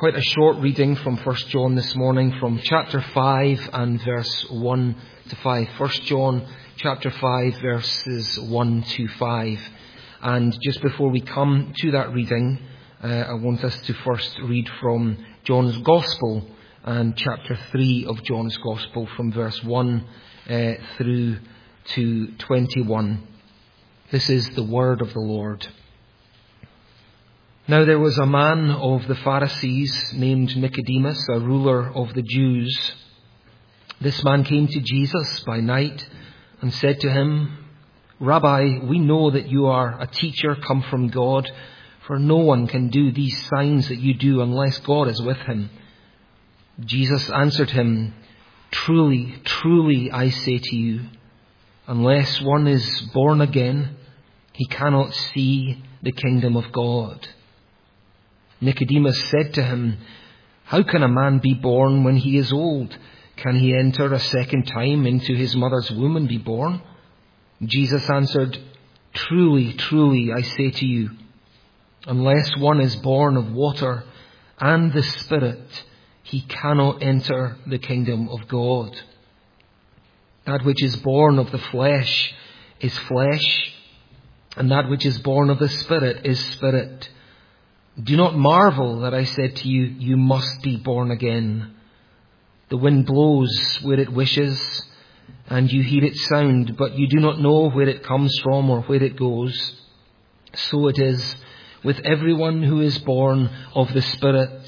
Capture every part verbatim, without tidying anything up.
quite a short reading from First John this morning, from chapter five and verse one to five. First John chapter five, verses one to five. And just before we come to that reading, uh, I want us to first read from John's Gospel, and chapter three of John's Gospel, from verse one uh, through to twenty-one. This is the word of the Lord. Now there was a man of the Pharisees named Nicodemus, a ruler of the Jews. This man came to Jesus by night and said to him, "Rabbi, we know that you are a teacher come from God, for no one can do these signs that you do unless God is with him." Jesus answered him, "Truly, truly, I say to you, unless one is born again, he cannot see the kingdom of God." Nicodemus said to him, "How can a man be born when he is old? Can he enter a second time into his mother's womb and be born?" Jesus answered, "Truly, truly, I say to you, unless one is born of water and the Spirit, he cannot enter the kingdom of God. That which is born of the flesh is flesh, and that which is born of the Spirit is spirit. Do not marvel that I said to you, you must be born again. The wind blows where it wishes, and you hear its sound, but you do not know where it comes from or where it goes. So it is with everyone who is born of the Spirit."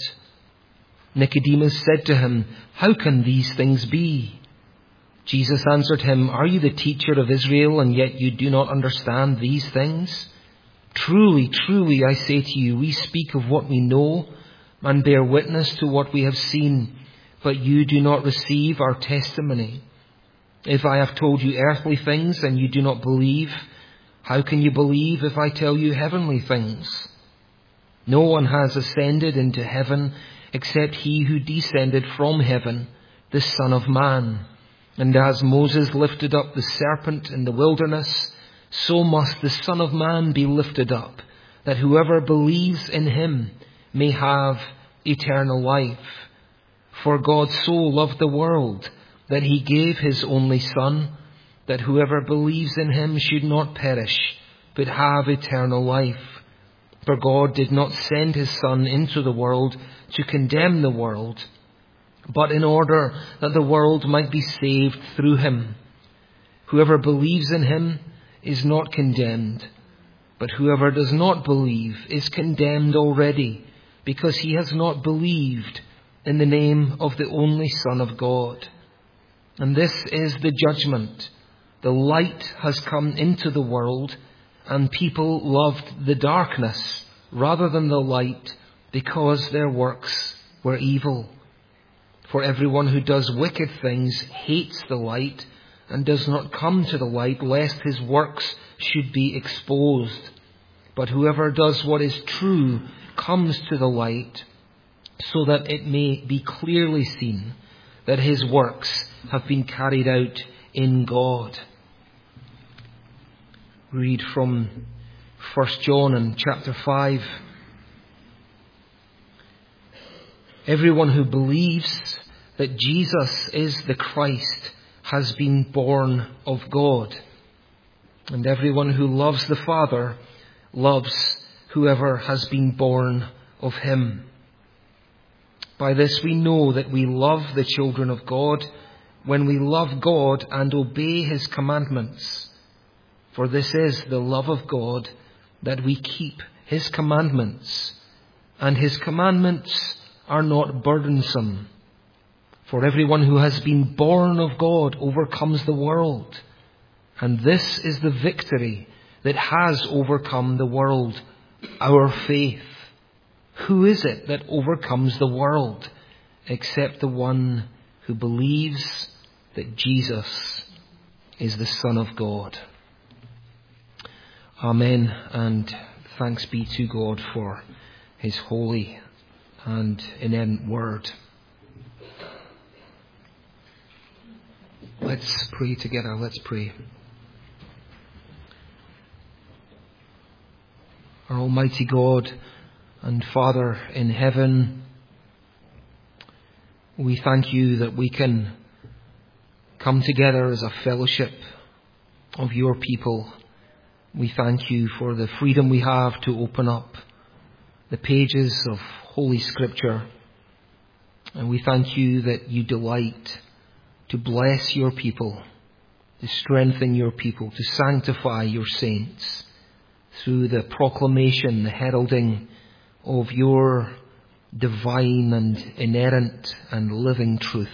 Nicodemus said to him, "How can these things be?" Jesus answered him, "Are you the teacher of Israel, and yet you do not understand these things? Truly, truly, I say to you, we speak of what we know and bear witness to what we have seen, but you do not receive our testimony. If I have told you earthly things and you do not believe, how can you believe if I tell you heavenly things? No one has ascended into heaven except he who descended from heaven, the Son of Man. And as Moses lifted up the serpent in the wilderness, so must the Son of Man be lifted up, that whoever believes in him may have eternal life. For God so loved the world that he gave his only Son, that whoever believes in him should not perish, but have eternal life. For God did not send his Son into the world to condemn the world, but in order that the world might be saved through him. Whoever believes in him is not condemned, but whoever does not believe is condemned already, because he has not believed in the name of the only Son of God. And this is the judgment. The light has come into the world, and people loved the darkness rather than the light, because their works were evil. For everyone who does wicked things hates the light and does not come to the light, lest his works should be exposed. But whoever does what is true comes to the light, so that it may be clearly seen that his works have been carried out in God. Read from First John and chapter five. Everyone who believes that Jesus is the Christ has been born of God. And everyone who loves the Father loves whoever has been born of him. By this we know that we love the children of God, when we love God and obey his commandments. For this is the love of God, that we keep his commandments, and his commandments are not burdensome. For everyone who has been born of God overcomes the world. And this is the victory that has overcome the world, our faith. Who is it that overcomes the world except the one who believes that Jesus is the Son of God? Amen, and thanks be to God for his holy and inerrant word. Let's pray together. Let's pray. Our Almighty God and Father in heaven, We thank you that we can come together as a fellowship of your people. We thank you for the freedom we have to open up the pages of Holy Scripture. And we thank you that you delight to bless your people, to strengthen your people, to sanctify your saints through the proclamation, the heralding of your divine and inerrant and living truth.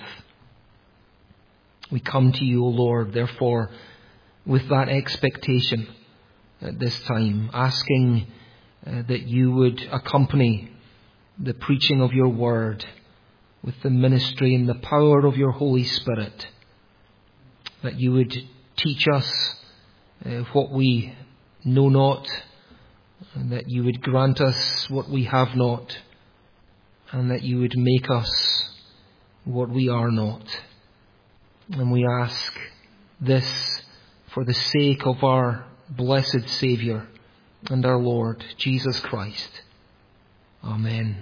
We come to you, O Lord, therefore, with that expectation at this time, asking uh, that you would accompany the preaching of your word with the ministry and the power of your Holy Spirit, that you would teach us uh, what we know not, and that you would grant us what we have not, and that you would make us what we are not. And we ask this for the sake of our blessed Saviour and our Lord, Jesus Christ. Amen.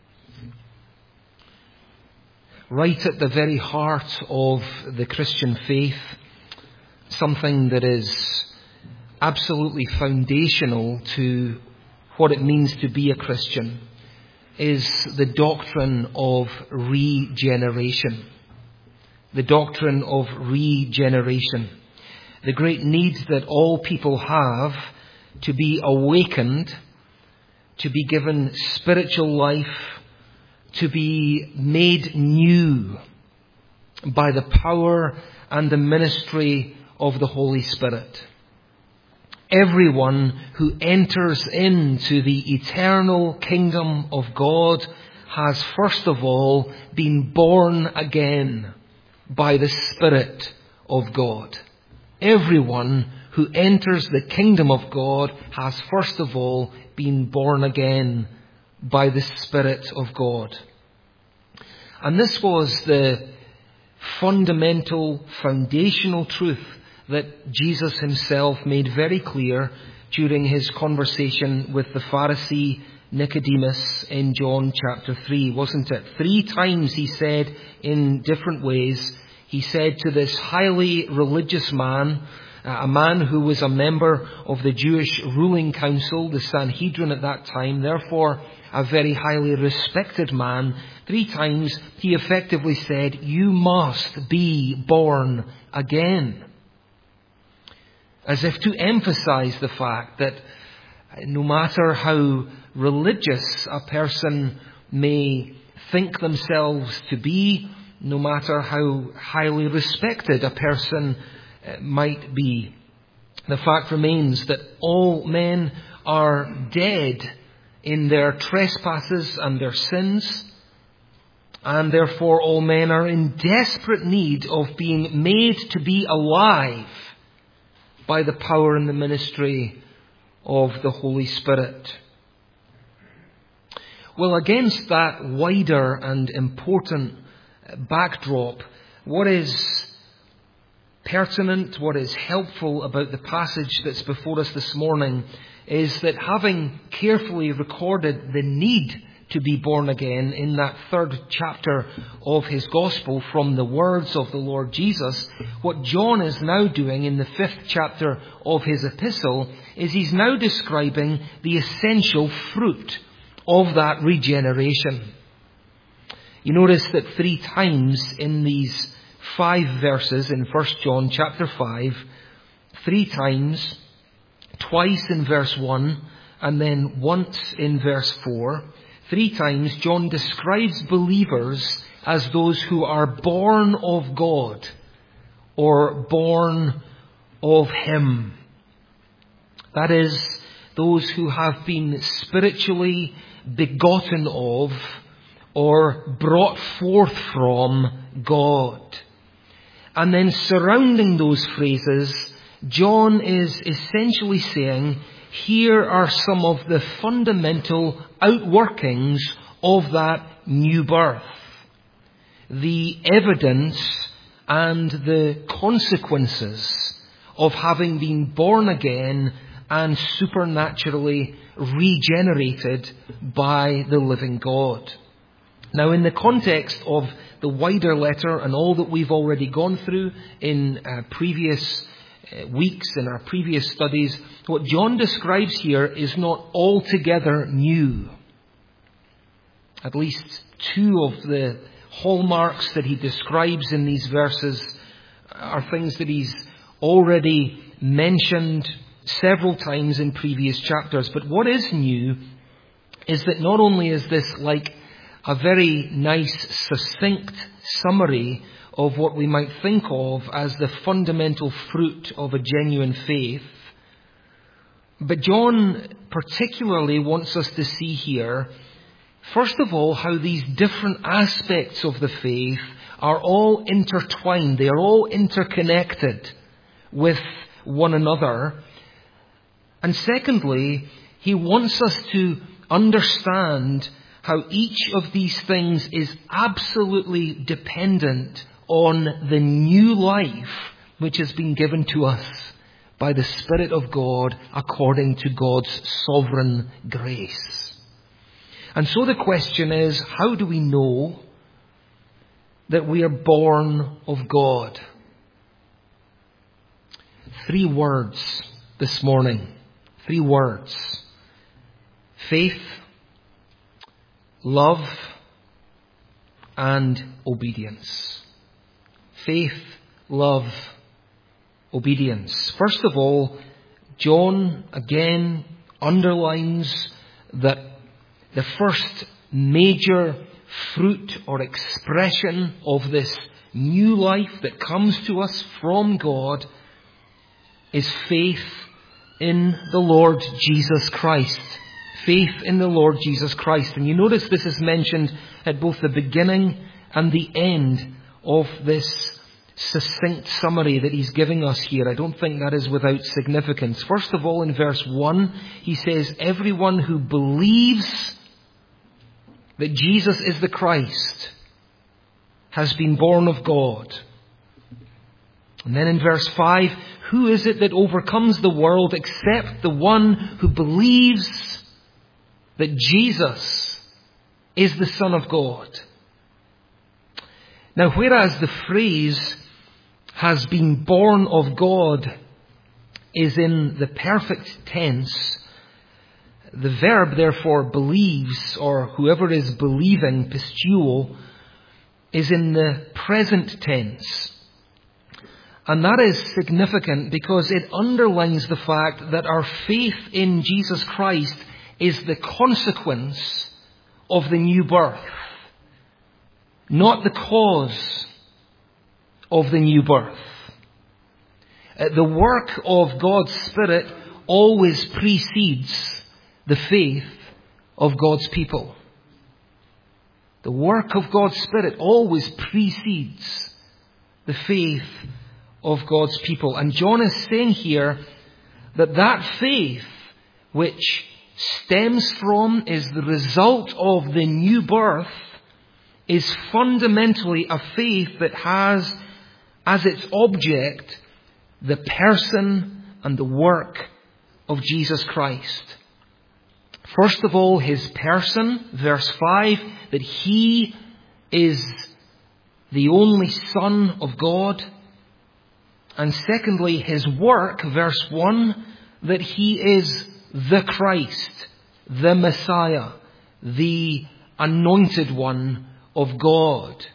Right at the very heart of the Christian faith, something that is absolutely foundational to what it means to be a Christian, is the doctrine of regeneration. The doctrine of regeneration. The great need that all people have to be awakened, to be given spiritual life, to be made new by the power and the ministry of the Holy Spirit. Everyone who enters into the eternal kingdom of God has first of all been born again by the Spirit of God. Everyone who enters the kingdom of God has first of all been born again by the Spirit of God. And this was the fundamental, foundational truth that Jesus himself made very clear during his conversation with the Pharisee Nicodemus in John chapter three, wasn't it? Three times he said in different ways, he said to this highly religious man, a man who was a member of the Jewish ruling council, the Sanhedrin at that time, therefore a very highly respected man, three times he effectively said, you must be born again. As if to emphasize the fact that no matter how religious a person may think themselves to be, no matter how highly respected a person might be, the fact remains that all men are dead in their trespasses and their sins, and therefore all men are in desperate need of being made to be alive by the power and the ministry of the Holy Spirit. Well, against that wider and important backdrop, what is pertinent, what is helpful about the passage that's before us this morning is that having carefully recorded the need to be born again in that third chapter of his gospel from the words of the Lord Jesus, what John is now doing in the fifth chapter of his epistle is he's now describing the essential fruit of that regeneration. You notice that three times in these five verses in First John chapter five, three times, twice in verse one, and then once in verse four, three times John describes believers as those who are born of God or born of Him. That is, those who have been spiritually begotten of or brought forth from God. And then surrounding those phrases, John is essentially saying, here are some of the fundamental outworkings of that new birth. The evidence and the consequences of having been born again and supernaturally regenerated by the living God. Now, in the context of the wider letter and all that we've already gone through in uh, previous uh, weeks, in our previous studies, what John describes here is not altogether new. At least two of the hallmarks that he describes in these verses are things that he's already mentioned several times in previous chapters. But what is new is that not only is this like a very nice, succinct summary of what we might think of as the fundamental fruit of a genuine faith, but John particularly wants us to see here, first of all, how these different aspects of the faith are all intertwined. They are all interconnected with one another. And secondly, he wants us to understand how each of these things is absolutely dependent on the new life which has been given to us by the Spirit of God according to God's sovereign grace. And so the question is, how do we know that we are born of God? Three words this morning. Three words. Faith, love, and obedience. Faith, love, obedience. First of all, John again underlines that the first major fruit or expression of this new life that comes to us from God is faith in the Lord Jesus Christ. Faith in the Lord Jesus Christ. And you notice this is mentioned at both the beginning and the end of this succinct summary that he's giving us here. I don't think that is without significance. First of all, in verse one, he says, everyone who believes that Jesus is the Christ has been born of God. And then in verse five, who is it that overcomes the world except the one who believes that Jesus is the Son of God? Now, whereas the phrase has been born of God is in the perfect tense, the verb, therefore, believes, or whoever is believing, pistuo, is in the present tense. And that is significant because it underlines the fact that our faith in Jesus Christ is the consequence of the new birth, not the cause of the new birth. The work of God's Spirit always precedes the faith of God's people. The work of God's Spirit always precedes the faith of God's people. And John is saying here that that faith which stems from, is the result of the new birth, is fundamentally a faith that has as its object the person and the work of Jesus Christ. First of all, his person, verse five, that he is the only Son of God. And secondly, his work, verse one, that he is the Christ, the Messiah, the anointed one of God.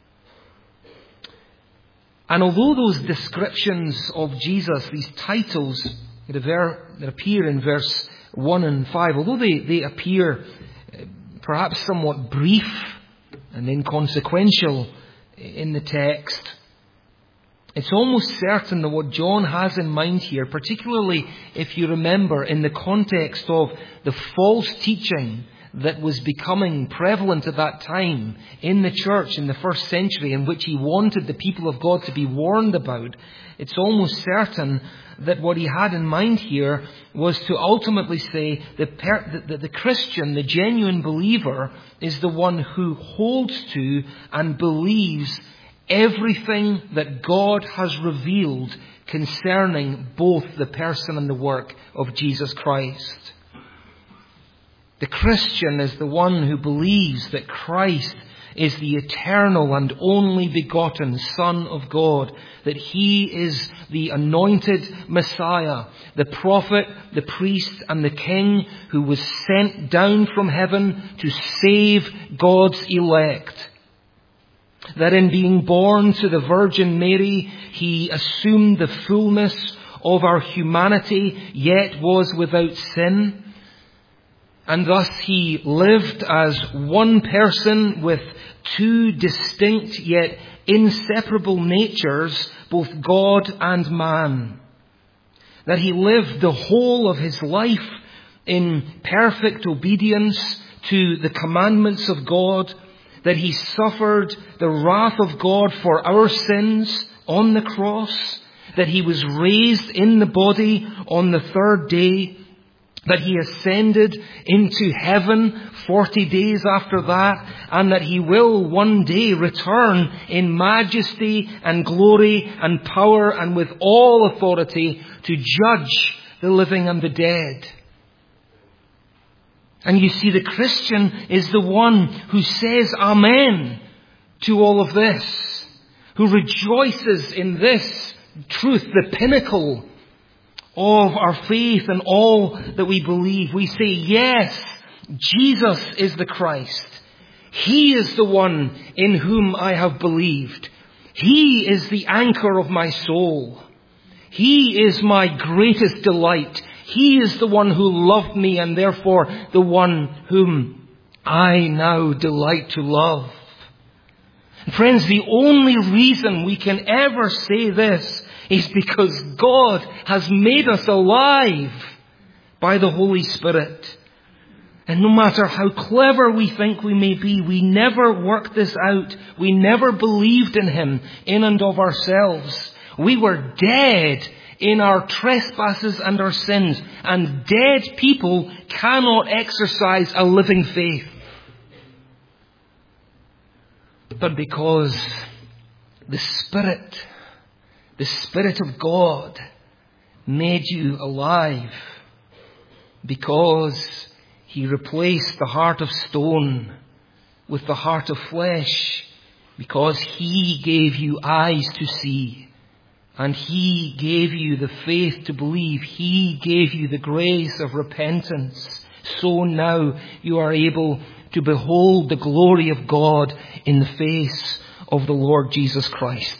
And although those descriptions of Jesus, these titles that appear in verse one and five, although they, they appear perhaps somewhat brief and inconsequential in the text, it's almost certain that what John has in mind here, particularly if you remember in the context of the false teaching that was becoming prevalent at that time in the church in the first century, in which he wanted the people of God to be warned about, it's almost certain that what he had in mind here was to ultimately say that the, the, the Christian, the genuine believer, is the one who holds to and believes everything that God has revealed concerning both the person and the work of Jesus Christ. The Christian is the one who believes that Christ is the eternal and only begotten Son of God, that He is the anointed Messiah, the prophet, the priest, and the King who was sent down from heaven to save God's elect. That in being born to the Virgin Mary, He assumed the fullness of our humanity, yet was without sin. And thus He lived as one person with two distinct yet inseparable natures, both God and man. That He lived the whole of His life in perfect obedience to the commandments of God. That He suffered the wrath of God for our sins on the cross. That He was raised in the body on the third day. That He ascended into heaven forty days after that, and that He will one day return in majesty and glory and power and with all authority to judge the living and the dead. And you see, the Christian is the one who says Amen to all of this, who rejoices in this truth, the pinnacle of our faith and all that we believe. We say, yes, Jesus is the Christ. He is the one in whom I have believed. He is the anchor of my soul. He is my greatest delight. He is the one who loved me, and therefore the one whom I now delight to love. Friends, the only reason we can ever say this is because God has made us alive by the Holy Spirit. And no matter how clever we think we may be, we never worked this out. We never believed in Him in and of ourselves. We were dead in our trespasses and our sins. And dead people cannot exercise a living faith. But because the Spirit, the Spirit of God made you alive, because He replaced the heart of stone with the heart of flesh, because He gave you eyes to see, and He gave you the faith to believe, He gave you the grace of repentance, so now you are able to behold the glory of God in the face of the Lord Jesus Christ.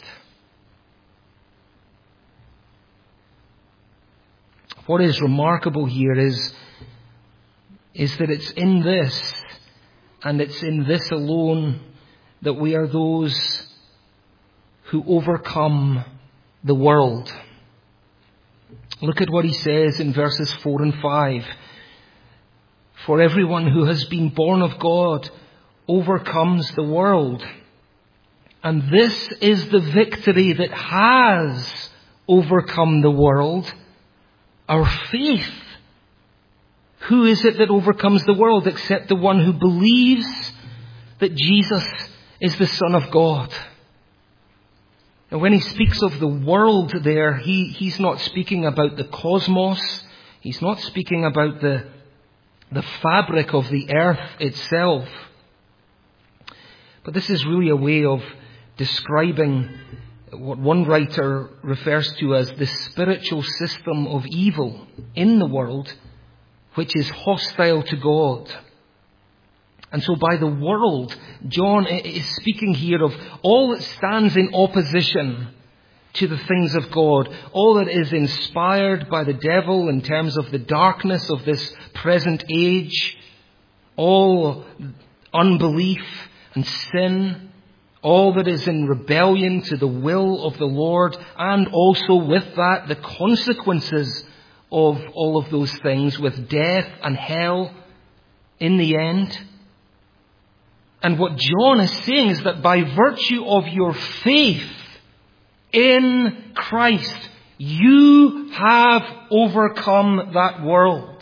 What is remarkable here is, is that it's in this, and it's in this alone, that we are those who overcome the world. Look at what he says in verses four and five. For everyone who has been born of God overcomes the world. And this is the victory that has overcome the world, our faith. Who is it that overcomes the world except the one who believes that Jesus is the Son of God? And when he speaks of the world there, he, he's not speaking about the cosmos. He's not speaking about the, the fabric of the earth itself. But this is really a way of describing what one writer refers to as the spiritual system of evil in the world, which is hostile to God. And so by the world, John is speaking here of all that stands in opposition to the things of God, all that is inspired by the devil in terms of the darkness of this present age, all unbelief and sin, all that is in rebellion to the will of the Lord, and also with that the consequences of all of those things, with death and hell in the end. And what John is saying is that by virtue of your faith in Christ, you have overcome that world.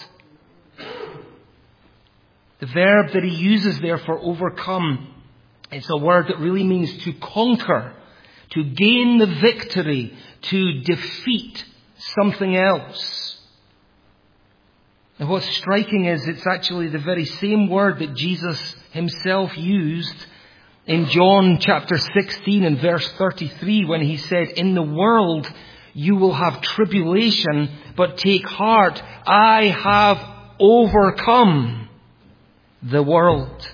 The verb that he uses there for overcome, it's a word that really means to conquer, to gain the victory, to defeat something else. And what's striking is it's actually the very same word that Jesus himself used In John chapter sixteen and verse thirty-three, when he said, "In the world you will have tribulation, but take heart, I have overcome the world."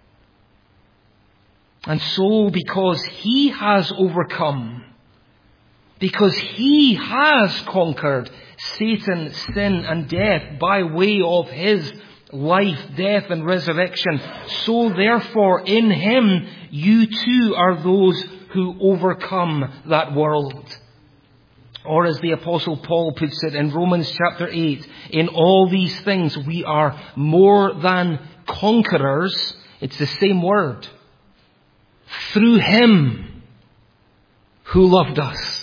And so, because he has overcome, because he has conquered Satan, sin, and death by way of his life, death, and resurrection, so therefore in him you too are those who overcome that world. Or as the Apostle Paul puts it in Romans chapter eight, in all these things we are more than conquerors. It's the same word. Through him who loved us.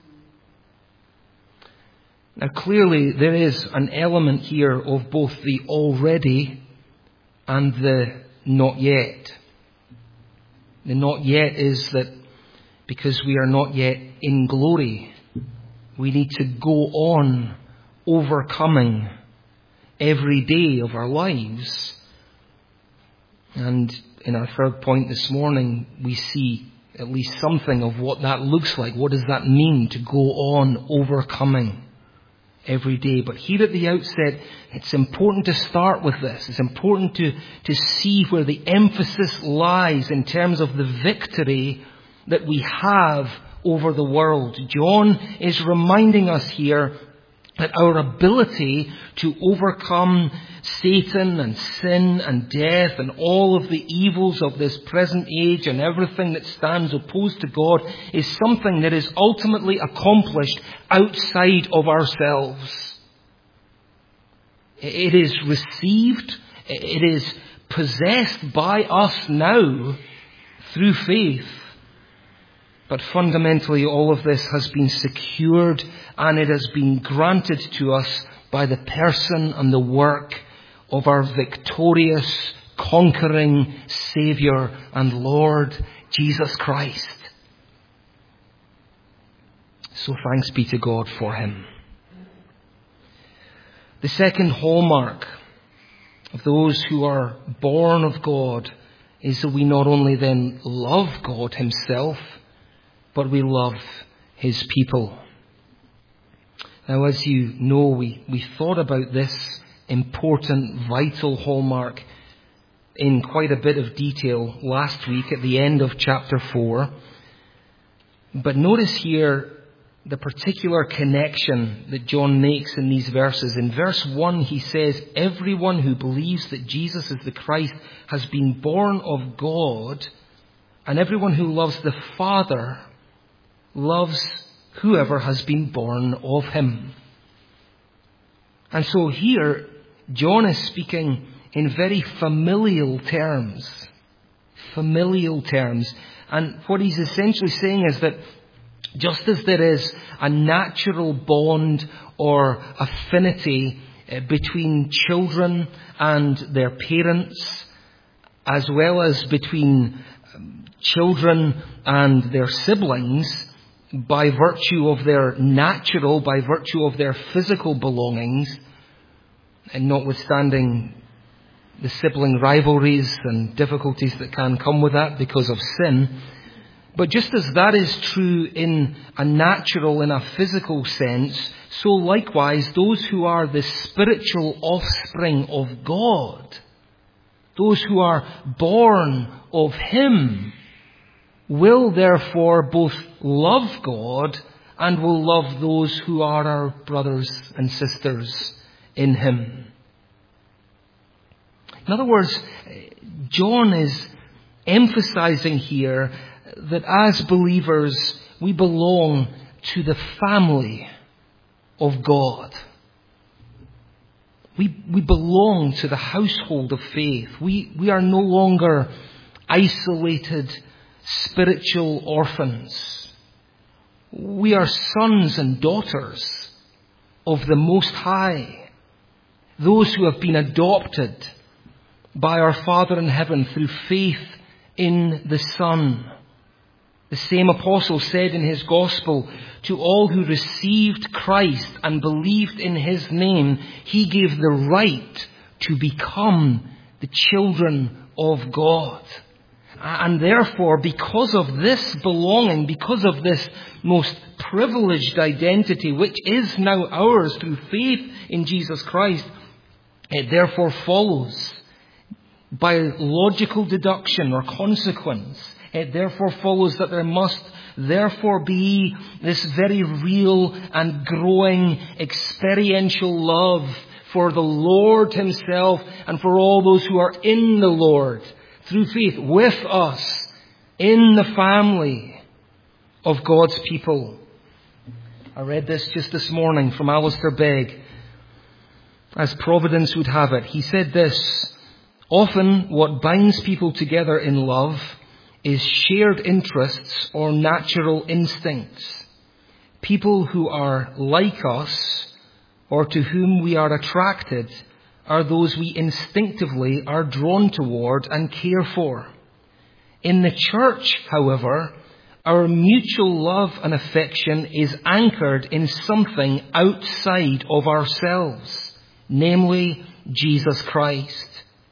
Now clearly there is an element here of both the already and the not yet. The not yet is that because we are not yet in glory, we need to go on overcoming every day of our lives. And in our third point this morning, we see at least something of what that looks like. What does that mean to go on overcoming every day? But here at the outset, it's important to start with this. It's important to, to see where the emphasis lies in terms of the victory that we have over the world. John is reminding us here that our ability to overcome Satan and sin and death and all of the evils of this present age and everything that stands opposed to God is something that is ultimately accomplished outside of ourselves. It is received, it is possessed by us now through faith. But fundamentally, all of this has been secured and it has been granted to us by the person and the work of our victorious, conquering Saviour and Lord, Jesus Christ. So thanks be to God for him. The second hallmark of those who are born of God is that we not only then love God himself, but we love his people. Now, as you know, we, we thought about this important, vital hallmark in quite a bit of detail last week at the end of chapter four. But notice here the particular connection that John makes in these verses. In verse one, he says, "Everyone who believes that Jesus is the Christ has been born of God, and everyone who loves the Father loves whoever has been born of him." And so here, John is speaking in very familial terms. Familial terms. And what he's essentially saying is that just as there is a natural bond or affinity between children and their parents, as well as between children and their siblings, by virtue of their natural, by virtue of their physical belongings, and notwithstanding the sibling rivalries and difficulties that can come with that because of sin. But just as that is true in a natural, in a physical sense, so likewise those who are the spiritual offspring of God, those who are born of him, will therefore both love God and will love those who are our brothers and sisters in him. In other words, John is emphasizing here that as believers we belong to the family of God. We, we belong to the household of faith. We, we are no longer isolated spiritual orphans. We are sons and daughters of the Most High, those who have been adopted by our Father in heaven through faith in the Son. The same apostle said in his gospel, "To all who received Christ and believed in his name, he gave the right to become the children of God." And therefore, because of this belonging, because of this most privileged identity, which is now ours through faith in Jesus Christ, it therefore follows by logical deduction or consequence. It therefore follows that there must therefore be this very real and growing experiential love for the Lord himself and for all those who are in the Lord through faith with us in the family of God's people. I read this just this morning from Alistair Begg. As Providence would have it, he said this: often what binds people together in love is shared interests or natural instincts. People who are like us or to whom we are attracted are those we instinctively are drawn toward and care for. In the church, however, our mutual love and affection is anchored in something outside of ourselves, namely Jesus Christ.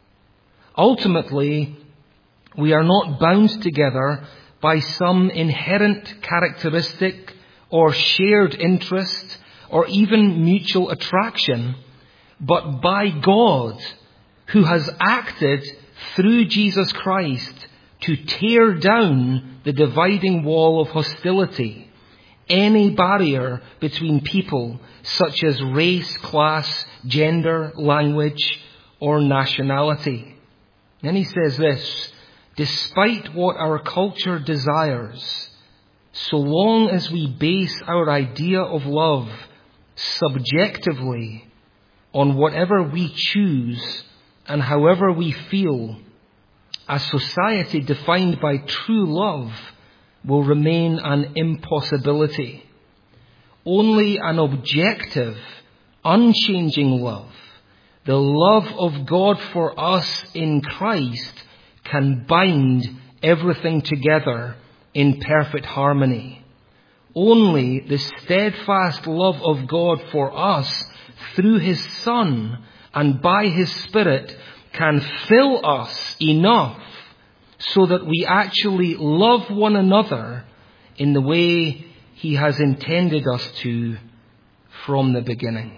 Ultimately, we are not bound together by some inherent characteristic or shared interest or even mutual attraction, but by God, who has acted through Jesus Christ to tear down the dividing wall of hostility, any barrier between people such as race, class, gender, language, or nationality. Then he says this: despite what our culture desires, so long as we base our idea of love subjectively on whatever we choose and however we feel, a society defined by true love will remain an impossibility. Only an objective, unchanging love, the love of God for us in Christ, can bind everything together in perfect harmony. Only the steadfast love of God for us through his Son and by his Spirit can fill us enough so that we actually love one another in the way he has intended us to from the beginning.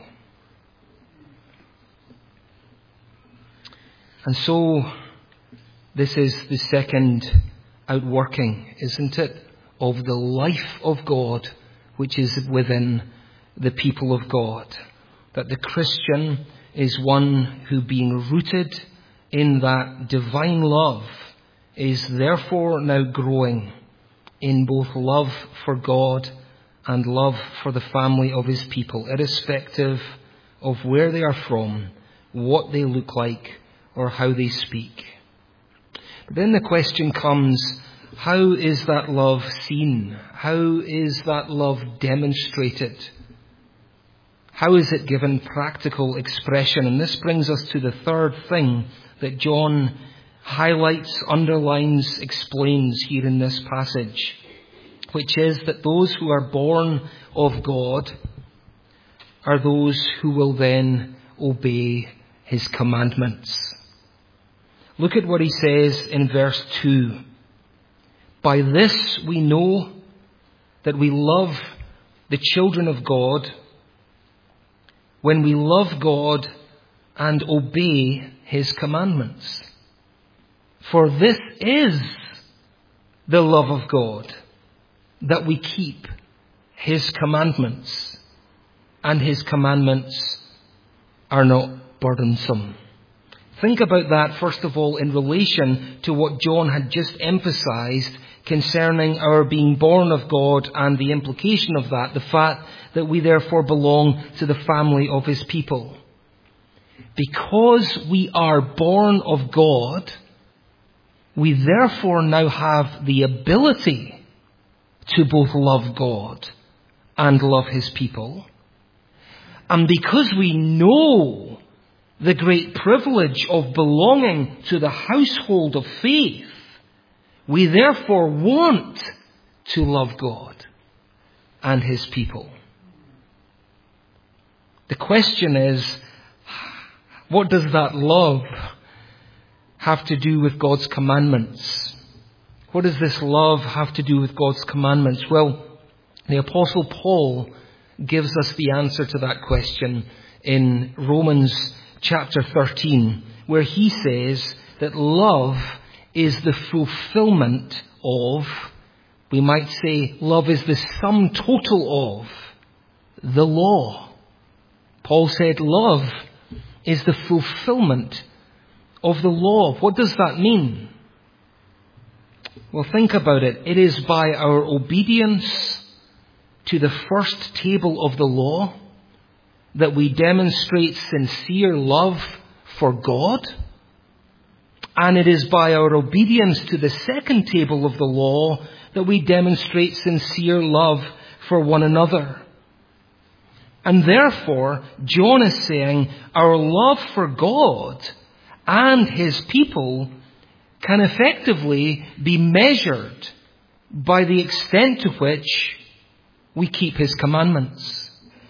And so, this is the second outworking, isn't it, of the life of God which is within the people of God. That the Christian is one who, being rooted in that divine love, is therefore now growing in both love for God and love for the family of his people, irrespective of where they are from, what they look like, or how they speak. But then the question comes, how is that love seen? How is that love demonstrated? How is it given practical expression? And this brings us to the third thing that John highlights, underlines, explains here in this passage, which is that those who are born of God are those who will then obey his commandments. Look at what he says in verse two. By this we know that we love the children of God, when we love God and obey his commandments. For this is the love of God, that we keep his commandments, and his commandments are not burdensome. Think about that, first of all, in relation to what John had just emphasized concerning our being born of God and the implication of that, the fact that we therefore belong to the family of his people. Because we are born of God, we therefore now have the ability to both love God and love his people. And because we know the great privilege of belonging to the household of faith, we therefore want to love God and his people. The question is, what does that love have to do with God's commandments? What does this love have to do with God's commandments? Well, the Apostle Paul gives us the answer to that question in Romans chapter thirteen, where he says that love is the fulfillment of, we might say, love is the sum total of the law. Paul said love is the fulfillment of the law. What does that mean? Well, think about it. It is by our obedience to the first table of the law that we demonstrate sincere love for God. And it is by our obedience to the second table of the law that we demonstrate sincere love for one another. And therefore, John is saying our love for God and his people can effectively be measured by the extent to which we keep his commandments.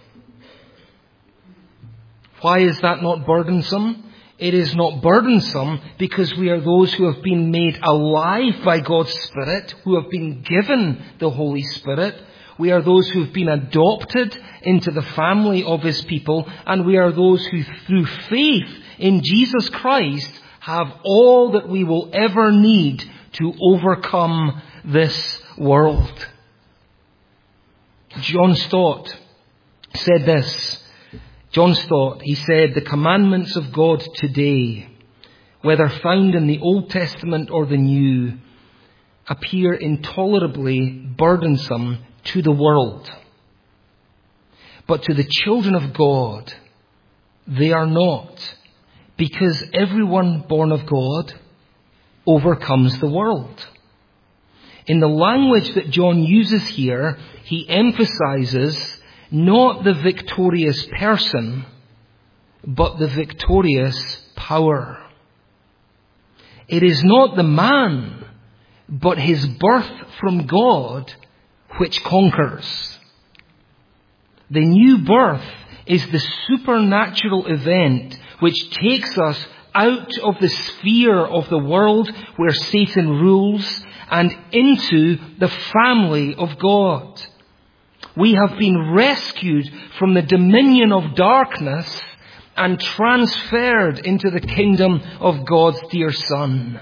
Why is that not burdensome? It is not burdensome because we are those who have been made alive by God's Spirit, who have been given the Holy Spirit. We are those who have been adopted into the family of his people, and we are those who through faith in Jesus Christ have all that we will ever need to overcome this world. John Stott said this. John Stott, he said, the commandments of God today, whether found in the Old Testament or the New, appear intolerably burdensome to the world. But to the children of God, they are not, because everyone born of God overcomes the world. In the language that John uses here, he emphasizes not the victorious person, but the victorious power. It is not the man, but his birth from God which conquers. The new birth is the supernatural event which takes us out of the sphere of the world where Satan rules and into the family of God. We have been rescued from the dominion of darkness and transferred into the kingdom of God's dear Son.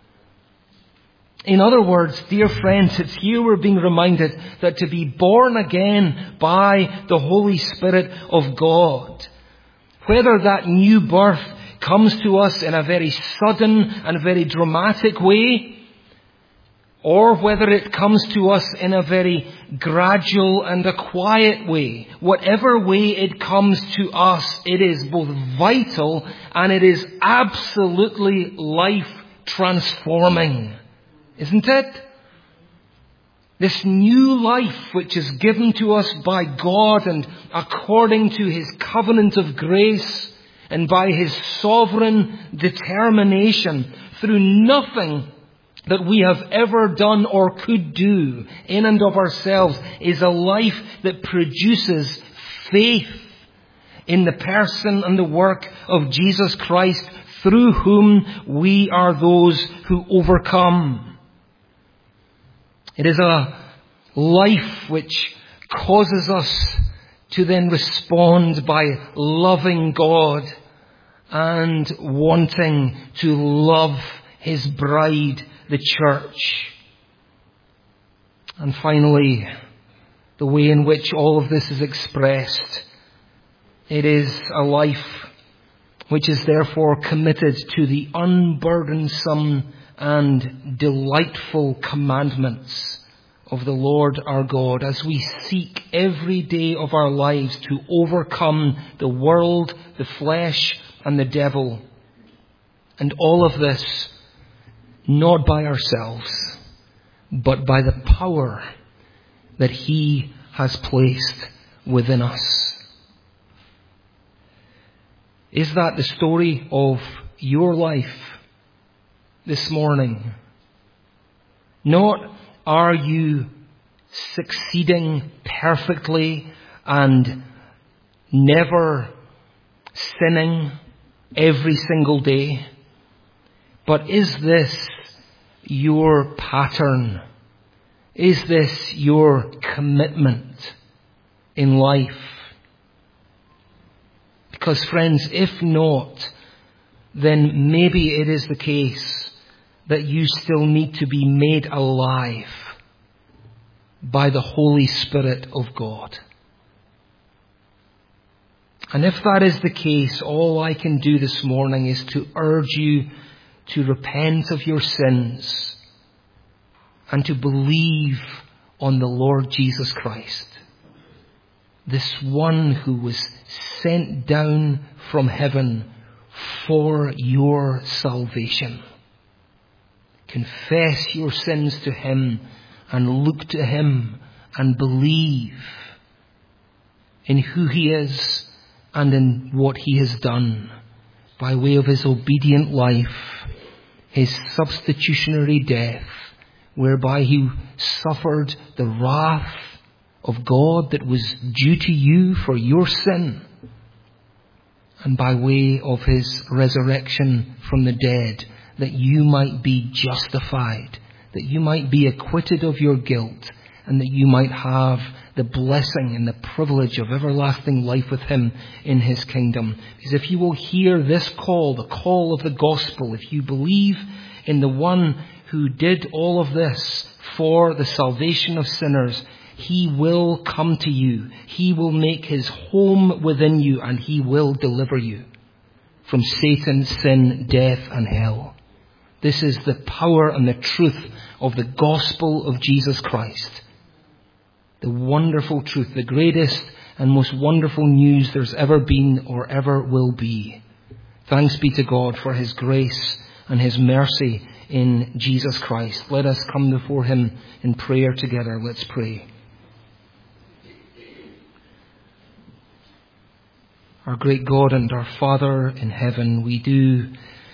In other words, dear friends, it's here we're being reminded that to be born again by the Holy Spirit of God, whether that new birth comes to us in a very sudden and very dramatic way, or whether it comes to us in a very gradual and a quiet way. Whatever way it comes to us, it is both vital and it is absolutely life transforming. Isn't it? This new life which is given to us by God and according to his covenant of grace and by his sovereign determination through nothing that we have ever done or could do in and of ourselves, is a life that produces faith in the person and the work of Jesus Christ, through whom we are those who overcome. It is a life which causes us to then respond by loving God and wanting to love his bride, the church. And finally, the way in which all of this is expressed, it is a life which is therefore committed to the unburdensome and delightful commandments of the Lord our God, as we seek every day of our lives to overcome the world, the flesh, and the devil. And all of this not by ourselves, but by the power that he has placed within us. Is that the story of your life this morning? Not are you succeeding perfectly and never sinning every single day, but is this your pattern? Is this your commitment in life? Because friends, if not, then maybe it is the case that you still need to be made alive by the Holy Spirit of God. And if that is the case, all I can do this morning is to urge you to repent of your sins and to believe on the Lord Jesus Christ, this one who was sent down from heaven for your salvation. Confess your sins to him and look to him and believe in who he is and in what he has done by way of his obedient life, his substitutionary death, whereby he suffered the wrath of God that was due to you for your sin, and by way of his resurrection from the dead, that you might be justified, that you might be acquitted of your guilt, and that you might have the blessing and the privilege of everlasting life with him in his kingdom. Because if you will hear this call, the call of the gospel, if you believe in the one who did all of this for the salvation of sinners, he will come to you. He will make his home within you, and he will deliver you from Satan, sin, death, and hell. This is the power and the truth of the gospel of Jesus Christ. The wonderful truth, the greatest and most wonderful news there's ever been or ever will be. Thanks be to God for his grace and his mercy in Jesus Christ. Let us come before him in prayer together. Let's pray. Our great God and our Father in heaven, we do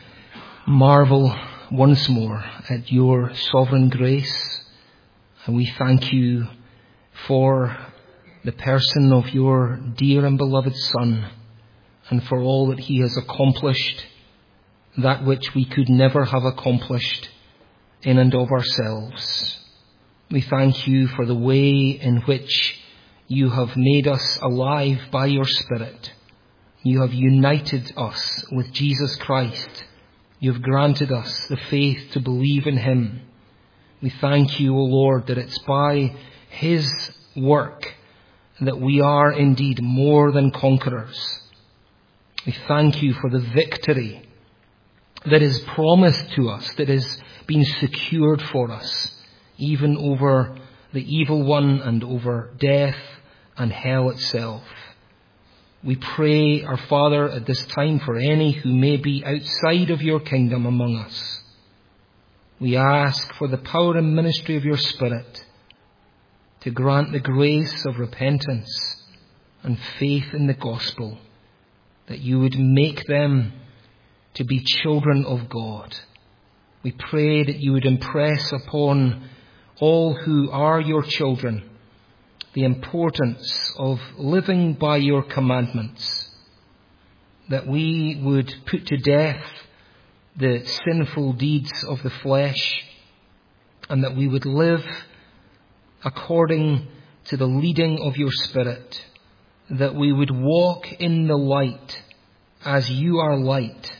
marvel once more at your sovereign grace, and we thank you for the person of your dear and beloved Son, and for all that he has accomplished, that which we could never have accomplished in and of ourselves. We thank you for the way in which you have made us alive by your Spirit. You have united us with Jesus Christ. You have granted us the faith to believe in him. We thank you, O Lord, that it's by his work that we are indeed more than conquerors. We thank you for the victory that is promised to us, that has been secured for us, even over the evil one and over death and hell itself. We pray, our Father, at this time for any who may be outside of your kingdom among us. We ask for the power and ministry of your Spirit to grant the grace of repentance and faith in the gospel, that you would make them to be children of God. We pray that you would impress upon all who are your children the importance of living by your commandments, that we would put to death the sinful deeds of the flesh, and that we would live according to the leading of your Spirit, that we would walk in the light as you are light,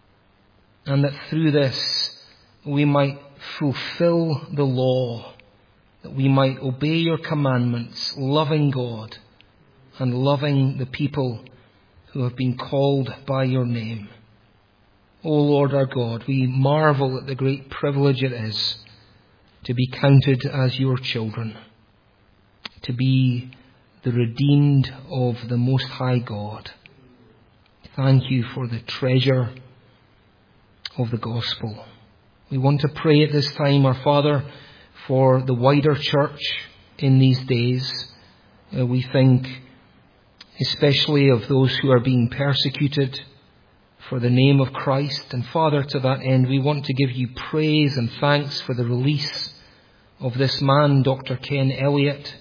and that through this we might fulfill the law, that we might obey your commandments, loving God and loving the people who have been called by your name. O Lord our God, we marvel at the great privilege it is to be counted as your children, to be the redeemed of the Most High God. Thank you for the treasure of the gospel. We want to pray at this time, our Father, for the wider church in these days. Uh, we think especially of those who are being persecuted for the name of Christ. And Father, to that end, we want to give you praise and thanks for the release of this man, Doctor Ken Elliott,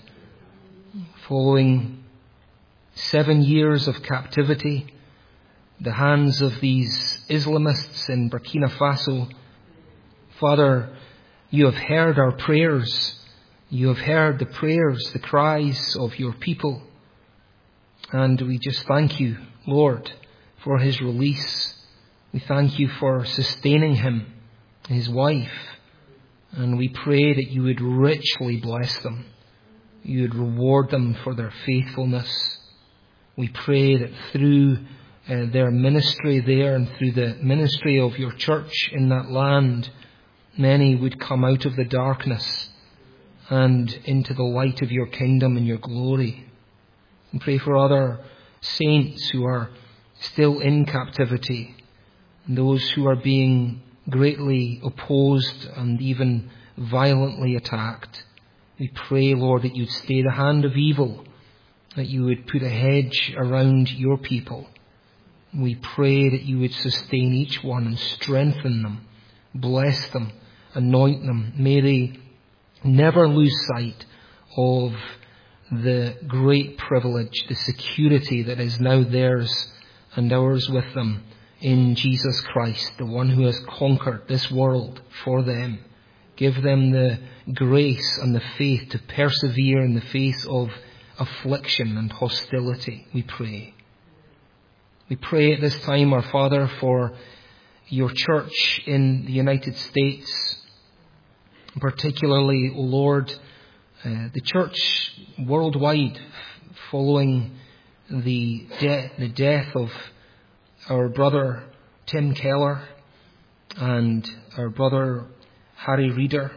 following seven years of captivity, the hands of these Islamists in Burkina Faso. Father, You have heard our prayers. You have heard the prayers, the cries of your people. And we just thank you, Lord, for his release. We thank you for sustaining him, his wife. And we pray that you would richly bless them. You would reward them for their faithfulness. We pray that through uh, their ministry there and through the ministry of your church in that land, many would come out of the darkness and into the light of your kingdom and your glory. And pray for other saints who are still in captivity, and those who are being greatly opposed and even violently attacked. We pray, Lord, that you'd stay the hand of evil, that you would put a hedge around your people. We pray that you would sustain each one and strengthen them, bless them, anoint them. May they never lose sight of the great privilege, the security that is now theirs and ours with them in Jesus Christ, the one who has conquered this world for them. Give them the grace and the faith to persevere in the face of affliction and hostility, we pray. We pray at this time, our Father, for your church in the United States, particularly, O Lord, uh, the church worldwide, following the, de- the death of our brother Tim Keller and our brother Harry Reeder,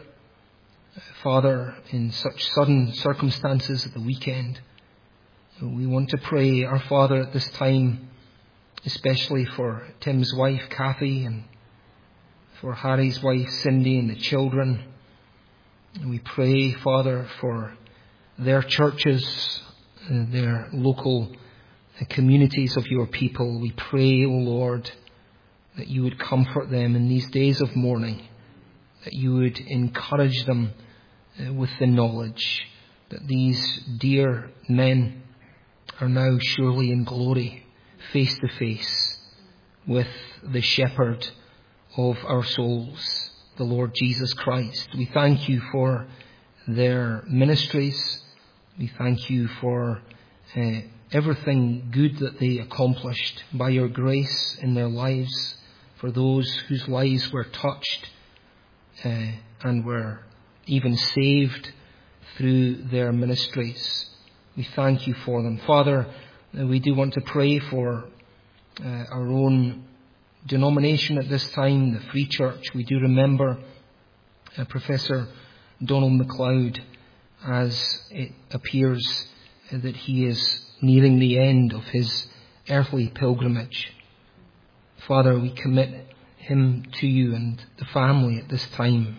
Father, in such sudden circumstances at the weekend. We want to pray, our Father, at this time, especially for Tim's wife Kathy and for Harry's wife Cindy and the children. And we pray, Father, for their churches, their local communities of your people. We pray, O Lord, that you would comfort them in these days of mourning, that you would encourage them with the knowledge that these dear men are now surely in glory, face to face with the shepherd of our souls, the Lord Jesus Christ. We thank you for their ministries. We thank you for uh, everything good that they accomplished by your grace in their lives, for those whose lives were touched uh, and were even saved through their ministries. We thank you for them. Father, uh, we do want to pray for uh, our own denomination at this time, the Free Church. We do remember uh, Professor Donald MacLeod, as it appears uh, that he is nearing the end of his earthly pilgrimage. Father, we commit him to you and the family at this time.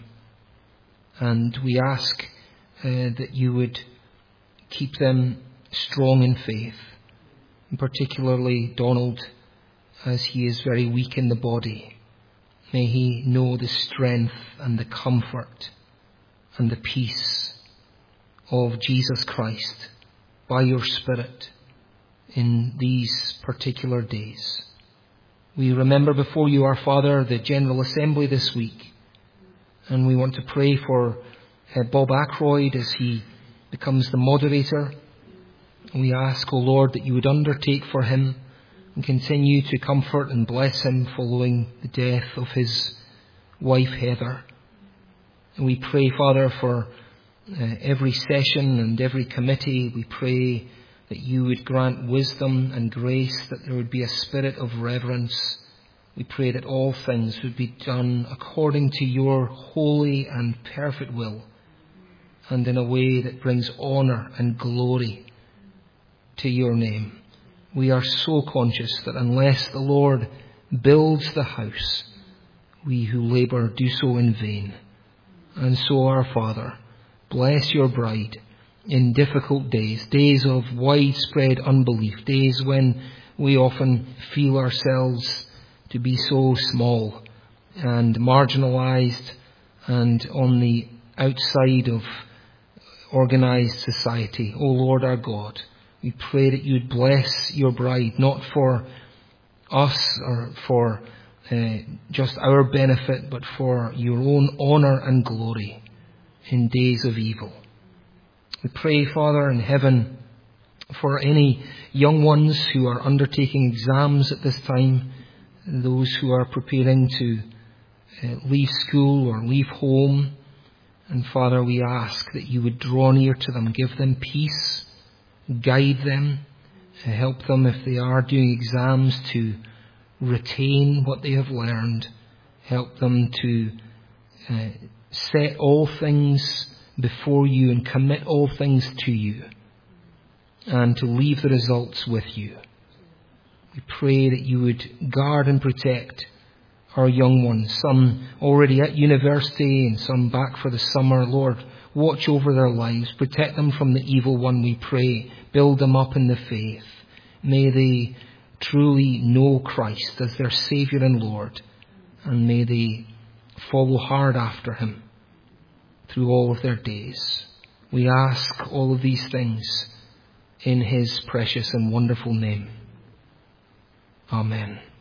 And we ask uh, that you would keep them strong in faith, and particularly Donald, as he is very weak in the body. May he know the strength and the comfort and the peace of Jesus Christ by your Spirit in these particular days. We remember before you, our Father, the General Assembly this week, and we want to pray for uh, Bob Ackroyd as he becomes the moderator. We ask, O Lord, that you would undertake for him and continue to comfort and bless him following the death of his wife Heather. And we pray, Father, for uh, every session and every committee. We pray that you would grant wisdom and grace, that there would be a spirit of reverence. We pray that all things would be done according to your holy and perfect will, and in a way that brings honour and glory to your name. We are so conscious that unless the Lord builds the house, we who labour do so in vain. And so, our Father, bless your bride in difficult days, days of widespread unbelief, days when we often feel ourselves to be so small and marginalised and on the outside of organised society. O Lord our God, we pray that you would bless your bride, not for us or for uh, just our benefit, but for your own honour and glory in days of evil. We pray, Father in heaven, for any young ones who are undertaking exams at this time, those who are preparing to uh, leave school or leave home. And Father, we ask that you would draw near to them, give them peace, guide them, uh, help them if they are doing exams to retain what they have learned. Help them to uh, set all things before you and commit all things to you, and to leave the results with you. We pray that you would guard and protect our young ones, some already at university and some back for the summer. Lord, watch over their lives, protect them from the evil one, we pray. Build them up in the faith. May they truly know Christ as their Saviour and Lord, and may they follow hard after him through all of their days. We ask all of these things in his precious and wonderful name. Amen.